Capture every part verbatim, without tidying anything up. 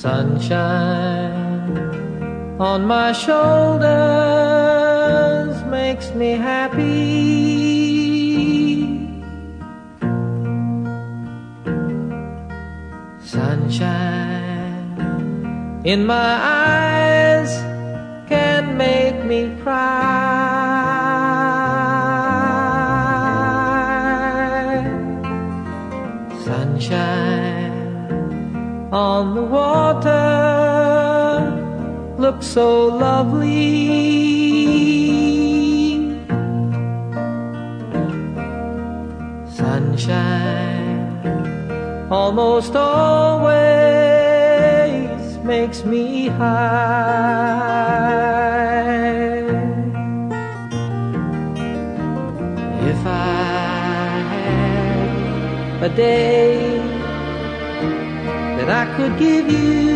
Sunshine on my shoulders makes me happy. Sunshine in my eyes can make me cry. Sunshine on the water looks so lovely. Sunshine almost always makes me high. If I had a day that I could give you,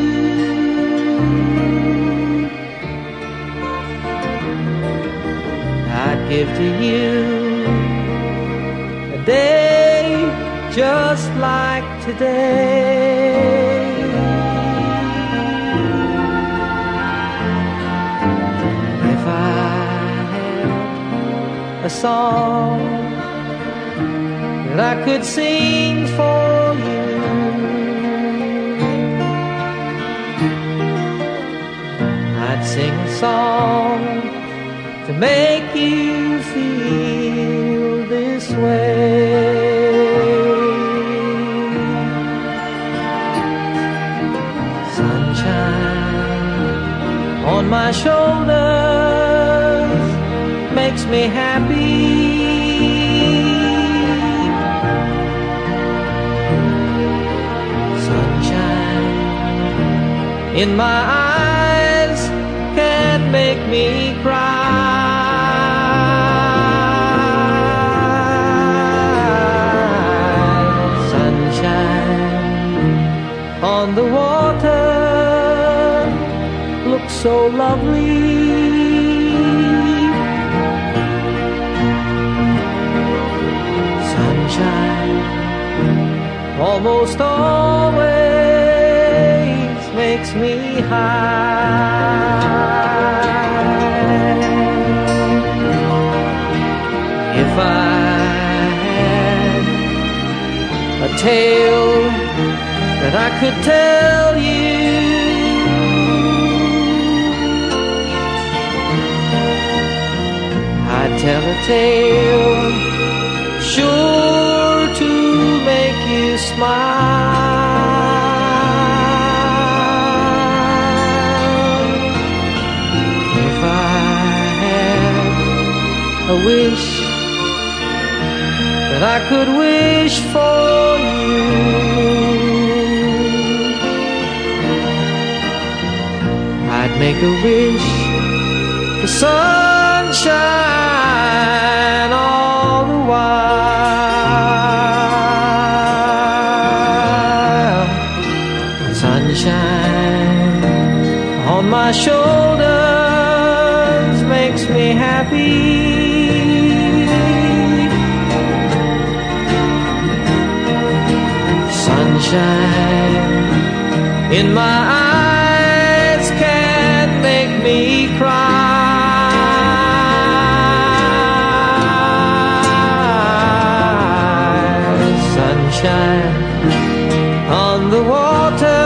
I'd give to you a day just like today. If I had a song that I could sing for you, I'd sing a song to make you feel this way. Sunshine on my shoulders makes me happy. Sunshine in my eyes can make me cry. Sunshine on the water looks so lovely. Sunshine almost always makes me high. If I had a tale that I could tell you, I'd tell a tale sure to make you smile. If I had a wish that I could wish for you, I'd make a wish for sunshine all the while. Sunshine on my shoulders makes me happy. Sunshine in my eyes can make me cry. Sunshine on the water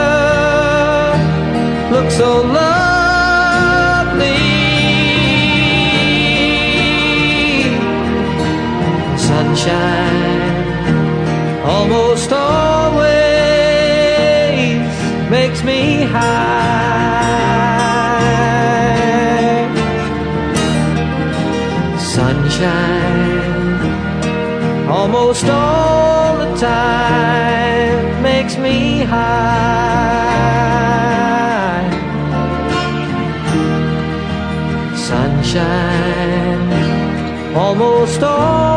looks so lovely. Sunshine almost always makes me high. Sunshine almost all the time makes me high. Sunshine almost all